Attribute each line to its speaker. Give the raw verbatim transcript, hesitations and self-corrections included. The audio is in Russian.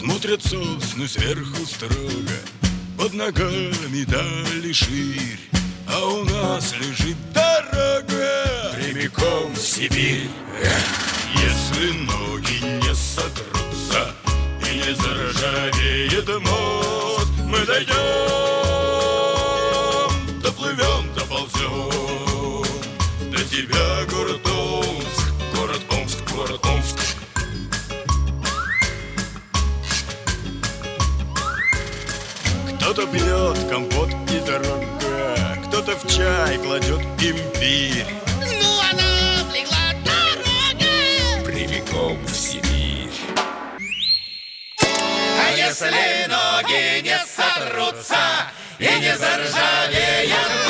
Speaker 1: Смотрят сосны сверху строго, под ногами дали ширь, а у нас лежит дорога прямиком в Сибирь. Если ноги не сотрутся и не заржавеет мост, мы дойдем, доплывем, доползем до тебя, город Омск, город Омск, город Омск. Кто-то пьет компот и дорога, кто-то в чай кладет имбирь.
Speaker 2: Ну она легла дорога
Speaker 1: прямиком в Сибирь.
Speaker 2: А если ноги не сотрутся и не заржавеют